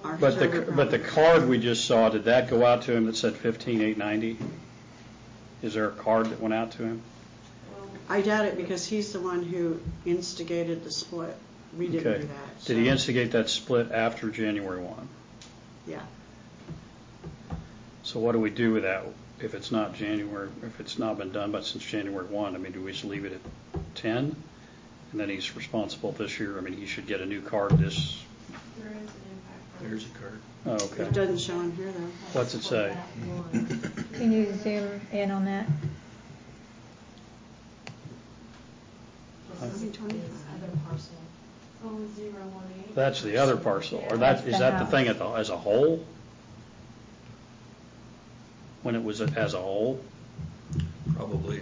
But the card we just saw, did that go out to him that said 15,890? Is there a card that went out to him? I doubt it because he's the one who instigated the split. We didn't do that. So. Did he instigate that split after January 1? Yeah. So what do we do with that if it's not January, if it's not been done since January 1? I mean, do we just leave it at 10? And then he's responsible this year? I mean, he should get a new card this. There is an impact. There's a card. Oh, okay. It doesn't show on here, though. What's it say? Can you zoom in on that? This is other parcel. Oh, 018. That's the other parcel. Or is that the thing as a whole? When it was as a whole? Probably.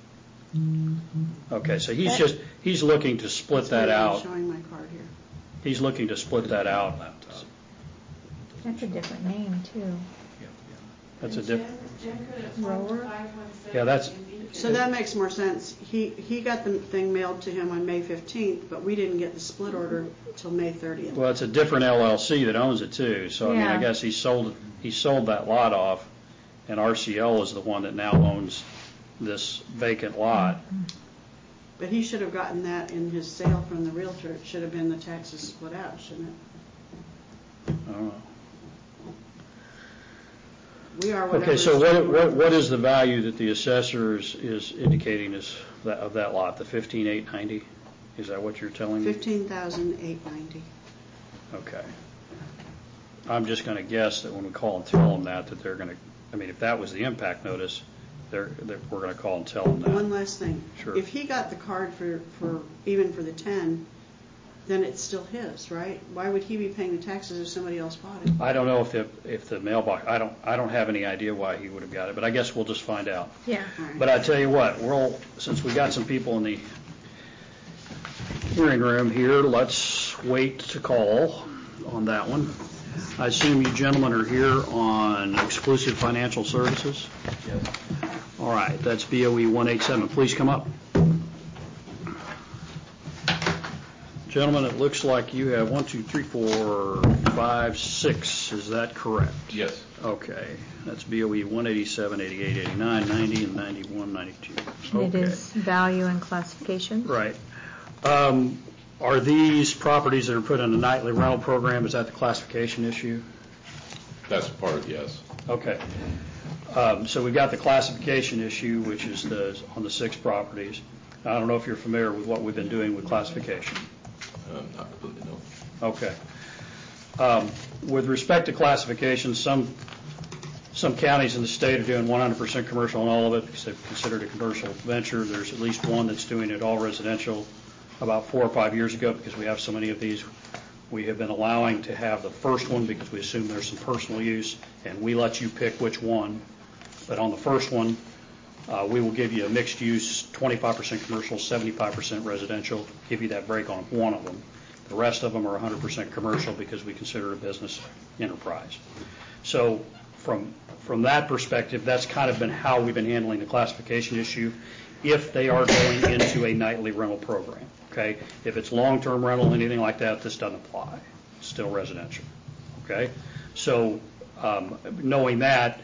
Okay, so he's looking to split that out. I'm showing my card here. He's looking to split that out. That's a different name too. That's a different. Rower. Yeah, that's. So that makes more sense. He got the thing mailed to him on May 15th, but we didn't get the split order till May 30th. Well, it's a different LLC that owns it too. So I mean, I guess he sold that lot off, and RCL is the one that now owns this vacant lot. But he should have gotten that in his sale from the realtor. It should have been the taxes split out, shouldn't it? I don't know. We are. Okay, so what is the value that the assessor is indicating of that lot, the 15,890? Is that what you're telling me? 15,890. Okay. I'm just going to guess that when we call and tell them that they're going to. I mean, if that was the impact notice, we're going to call and tell them that. One last thing. Sure. If he got the card for even for the 10, then it's still his, right? Why would he be paying the taxes if somebody else bought it? I don't know if the mailbox. I don't have any idea why he would have got it, but I guess we'll just find out. Yeah. Right. But I tell you what, since we got some people in the hearing room here, let's wait to call on that one. I assume you gentlemen are here on Exclusive Financial Services? Yes. All right, that's BOE 187. Please come up. Gentlemen, it looks like you have 1, 2, 3, 4, 5, 6. Is that correct? Yes. Okay. That's BOE 187, 88, 89, 90, and 91, 92. Okay. It is value and classification. Right. Are these properties that are put in a nightly rental program, is that the classification issue? That's part of yes. Okay. So we've got the classification issue, which is on the 6 properties. I don't know if you're familiar with what we've been doing with classification. Not really, no. Okay. With respect to classification, some counties in the state are doing 100% commercial on all of it because they've considered it a commercial venture. There's at least one that's doing it all residential. About 4 or 5 years ago, because we have so many of these, we have been allowing to have the first one because we assume there's some personal use, and we let you pick which one. But on the first one, we will give you a mixed use, 25% commercial, 75% residential, give you that break on one of them. The rest of them are 100% commercial because we consider it a business enterprise. So from that perspective, that's kind of been how we've been handling the classification issue if they are going into a nightly rental program. Okay? If it's long-term rental, anything like that, this doesn't apply. It's still residential. Okay? So knowing that,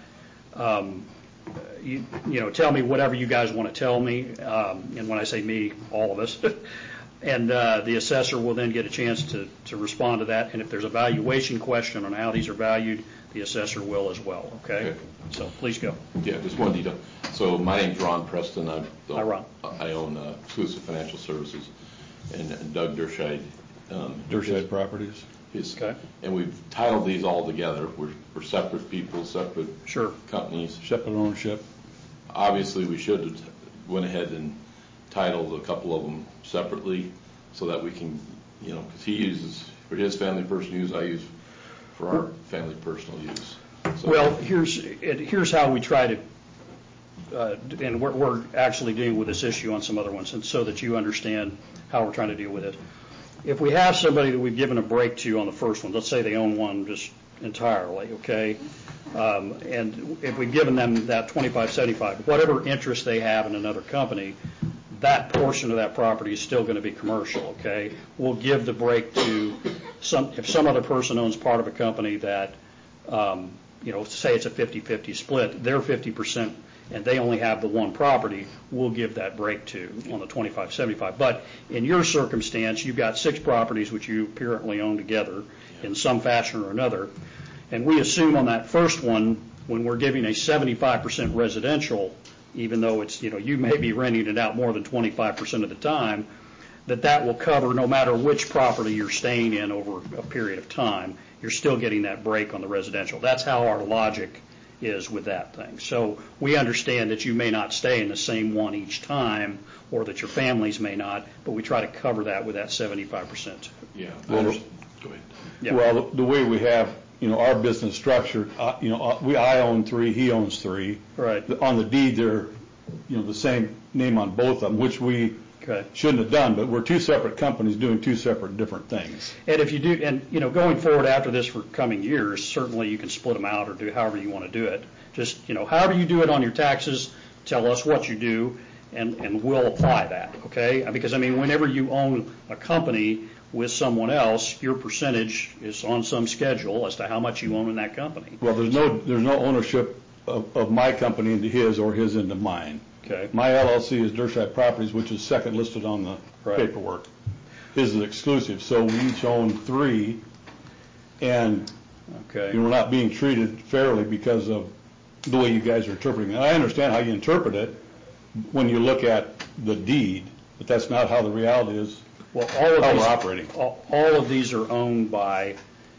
you know, tell me whatever you guys want to tell me, and when I say me, all of us, and the assessor will then get a chance to respond to that, and if there's a valuation question on how these are valued, the assessor will as well, okay? So please go. Yeah, just one detail. So my name's Ron Preston. Hi, Ron. I own Exclusive Financial Services, and Doug Derscheid. Derscheid Properties. Okay. And we've titled these all together. We're separate people, separate companies. Separate ownership. Obviously, we should have went ahead and titled a couple of them separately so that we can, you know, because he uses for his family personal use, I use for our family personal use. So, well, here's how we try to, and we're actually dealing with this issue on some other ones, and so that you understand how we're trying to deal with it. If we have somebody that we've given a break to on the first one, let's say they own one just entirely, okay, and if we've given them that 25/75, whatever interest they have in another company, that portion of that property is still going to be commercial, okay? We'll give the break to if some other person owns part of a company that, say it's a 50-50 split, their 50%, and they only have the one property, we'll give that break to on the 25-75. But in your circumstance, you've got 6 properties which you apparently own together in some fashion or another, and we assume on that first one, when we're giving a 75% residential, even though it's, you may be renting it out more than 25% of the time, that will cover no matter which property you're staying in over a period of time, you're still getting that break on the residential. That's how our logic is with that thing. So we understand that you may not stay in the same one each time, or that your families may not, but we try to cover that with that 75%. Yeah. Well, Go ahead. Yeah. Well, the way we have, our business structured, I own 3, he owns 3. Right. On the deed, they're, the same name on both of them, which we Okay. shouldn't have done, but we're 2 separate companies doing 2 separate different things. And if you do, and going forward after this for coming years, certainly you can split them out or do however you want to do it. Just, however you do it on your taxes, tell us what you do, and we'll apply that, okay? Because, whenever you own a company with someone else, your percentage is on some schedule as to how much you own in that company. Well, there's no ownership of my company into his or his into mine. Okay. My LLC is Dershot Properties, which is second listed on the Right. paperwork. His is exclusive, so we each own 3, and Okay. we're not being treated fairly because of the way you guys are interpreting it. I understand how you interpret it when you look at the deed, but that's not how the reality is. Well, all of How these, we're operating. all of these are owned by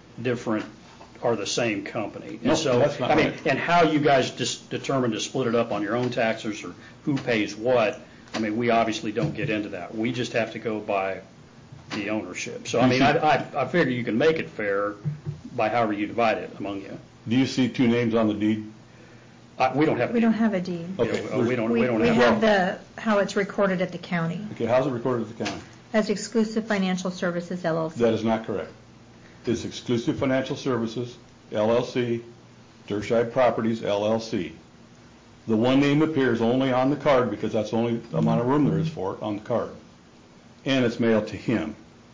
are the same company. No, And so, that's not right. and how you guys determine to split it up on your own taxes or who pays what, we obviously don't get into that. We just have to go by the ownership. So, I figure you can make it fair by however you divide it among you. Do you see 2 names on the deed? We don't have. We don't have a deed. Okay. We don't We have. have how it's recorded at the county Okay, how's it recorded at the county? as Exclusive Financial Services LLC. That is not correct. It's Exclusive Financial Services, LLC, Dershot Properties, LLC. The one name appears only on the card because that's the only amount of room there is for it on the card. And it's mailed to him.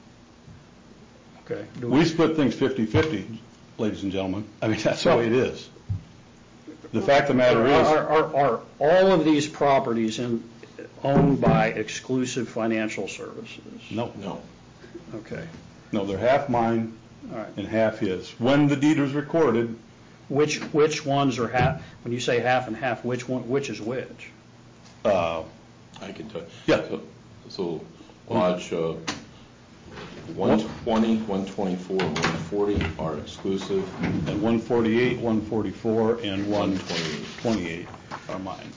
Okay. We split things 50-50, ladies and gentlemen. That's the way it is. The fact of the matter is, Are all of these properties owned by Exclusive Financial Services? no, Okay. no, they're half mine All right. and half his. When the deed was recorded, Which ones are half, when you say half and half, which is which? I can tell you. Yeah. So Lodge 120, 124, and 140 are exclusive. and 148, 144, and 128 are mine.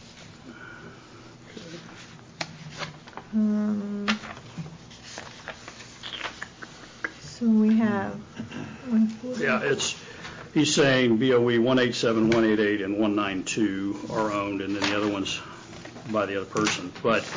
So we have Yeah, he's saying BOE 187, 188, and 192 are owned, and then the other ones by the other person. But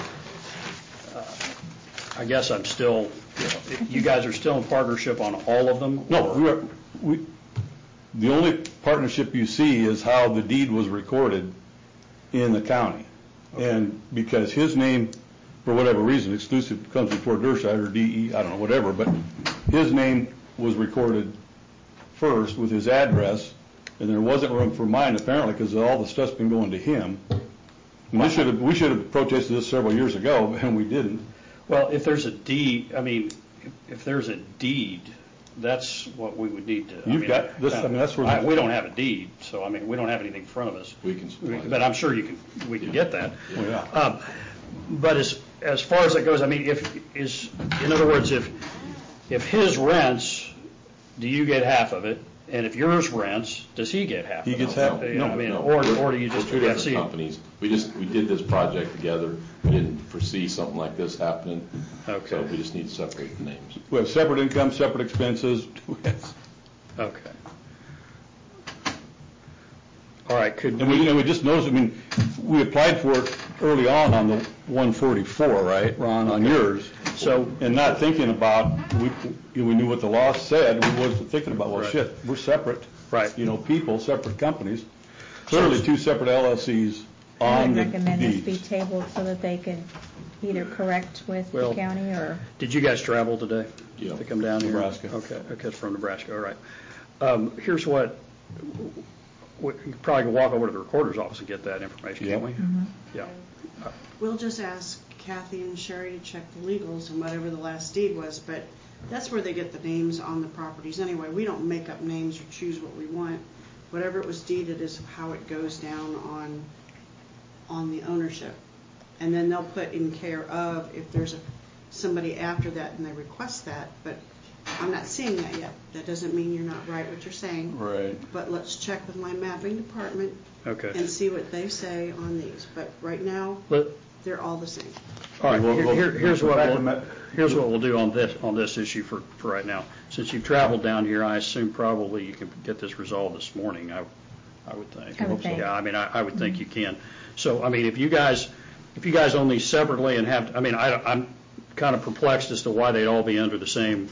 I guess I'm still, you guys are still in partnership on all of them? No, the only partnership you see is how the deed was recorded in the county. Okay. And because his name, for whatever reason, Exclusive comes before Dershot or DE, I don't know, whatever, but his name was recorded first with his address, and there wasn't room for mine apparently because all the stuff's been going to him. And we should have protested this several years ago, and we didn't. Well, if there's a deed, if there's a deed, that's what we would need to. You've got this. That's where we don't have a deed, so we don't have anything in front of us. We can supply that. But I'm sure we can get that. Oh, yeah. But as far as that goes, in other words, if his rents, do you get half of it? And if yours rents, does he get half? He of it? gets half. Or do you just We're two different see? companies. We did this project together. We didn't foresee something like this happening. Okay. So we just need to separate the names. We have separate income, separate expenses. Okay. All right. And we just noticed, we applied for it early on the 144, right, Ron, on yours. So, and not thinking about, we knew what the law said, we wasn't thinking about, well, Right. shit, we're separate. Right. People, separate companies. Clearly 2 separate LLCs I on would the recommend this be deeds. tabled so that they can either correct with Well, the county or. did you guys travel today? Yeah. to come down here? Nebraska. Okay, it's from Nebraska, all right. Here's what, we can probably walk over to the recorder's office and get that information, can't we? Yeah. We'll just ask Kathy and Sherry to check the legals and whatever the last deed was, but that's where they get the names on the properties anyway. We don't make up names or choose what we want. Whatever it was deeded is how it goes down on the ownership. And then they'll put in care of if there's somebody after that and they request that, but I'm not seeing that yet. That doesn't mean you're not right what you're saying. Right. But let's check with my mapping department Okay. and see what they say on these. But right now, they're all the same. All right, here's what we'll do on this issue for right now. Since you've traveled down here, I assume probably you can get this resolved this morning, I would think. I would think. Yeah, I mean, I would think you can. So, I mean, if you guys own these separately and have, I mean, I'm kind of perplexed as to why they'd all be under the same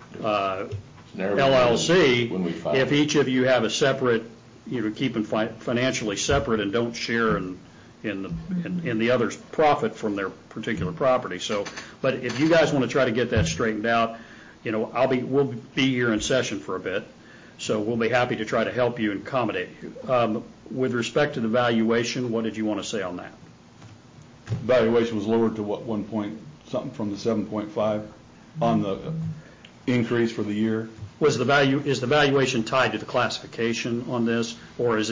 LLC. When we file if it. each of you have a separate, keep them financially separate and don't share in the other's profit from their particular property. So, but if you guys want to try to get that straightened out, we'll be here in session for a bit, so we'll be happy to try to help you and accommodate you. With respect to the valuation, what did you want to say on that? Valuation was lowered to what, 1 point something from the 7.5 on the increase for the year? Is the valuation tied to the classification on this, or is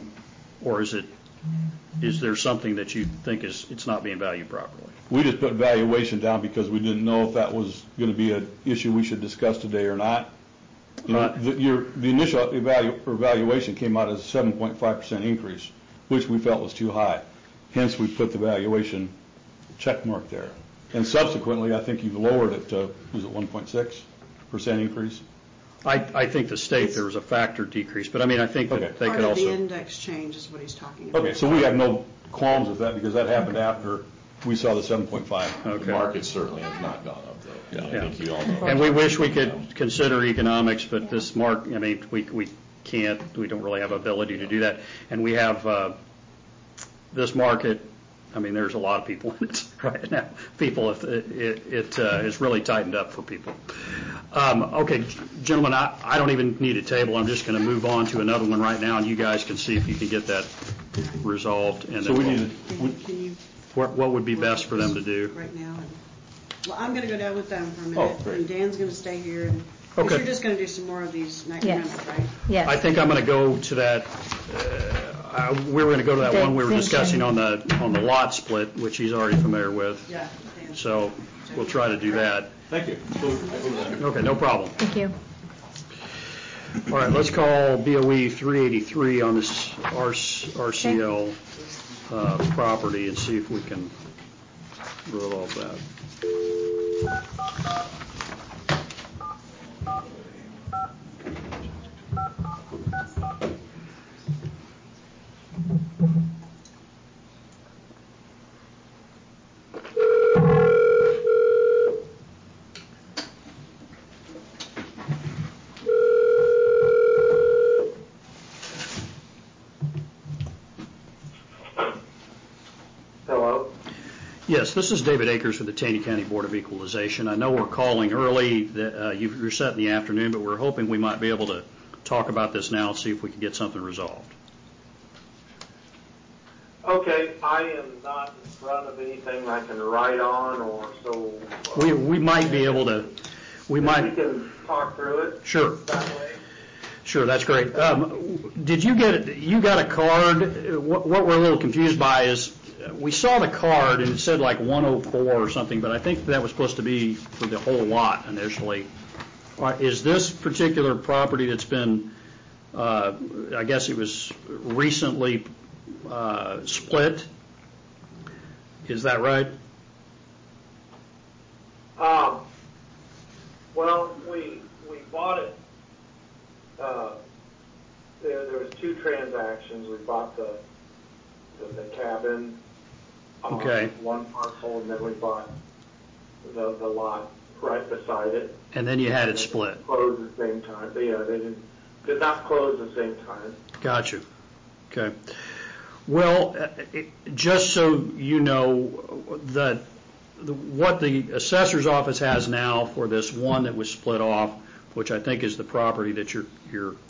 there something that you think it's not being valued properly? We just put valuation down because we didn't know if that was going to be an issue we should discuss today or not. The initial evaluation came out as a 7.5% increase, which we felt was too high. Hence, we put the valuation check mark there. And subsequently, I think you've lowered it to, was it 1.6% increase? I think the state, there was a factor decrease, but I mean, I think that they could Part of the also. index change is what he's talking about. Okay, so we have no qualms with that because that happened after we saw the 7.5. The Okay. market certainly has not gone up, though. Yeah. I think you all know. And we wish we could consider economics, but this I mean, we can't, we don't really have ability to do that. And we have this market, I mean, there's a lot of people in it right now. It is really tightened up for people. Okay, gentlemen, I don't even need a table. I'm just going to move on to another one right now, and you guys can see if you can get that resolved. And So then Can you what would be best for them to do? right now? Well, I'm going to go down with them for a Oh, minute, great. and Dan's going to stay here. And Okay. You're just going to do some more of these night Yes. rentals, right? Yes. I think I'm going to go to that. We were going to go to that one we were discussing on the lot split, which he's already familiar with. Yeah. Dan. So we'll try to do that. Thank you. Okay, no problem. Thank you. All right, let's call BOE 383 on this RCL property and see if we can resolve that. Hello? Yes, this is David Akers with the Taney County Board of Equalization. I know we're calling early, you're set in the afternoon, but we're hoping we might be able to talk about this now and see if we can get something resolved. Okay, I am not in front of anything I can write on or so. We might be able to, we We might, can talk through it sure, that way. sure, that's great. Did you got a card? What we're a little confused by is, we saw the card and it said like 104 or something, but I think that was supposed to be for the whole lot initially. Is this particular property that's been, I guess it was recently split? Is that right? Well, we bought it, there was two transactions. We bought the cabin on Okay. one parcel, and then we bought the lot right beside it. And then you had it split. Closed at the same time. Yeah, they did not close at the same time. Got you. Okay. Well, just so you know, that what the assessor's office has now for this one that was split off, which I think is the property that you're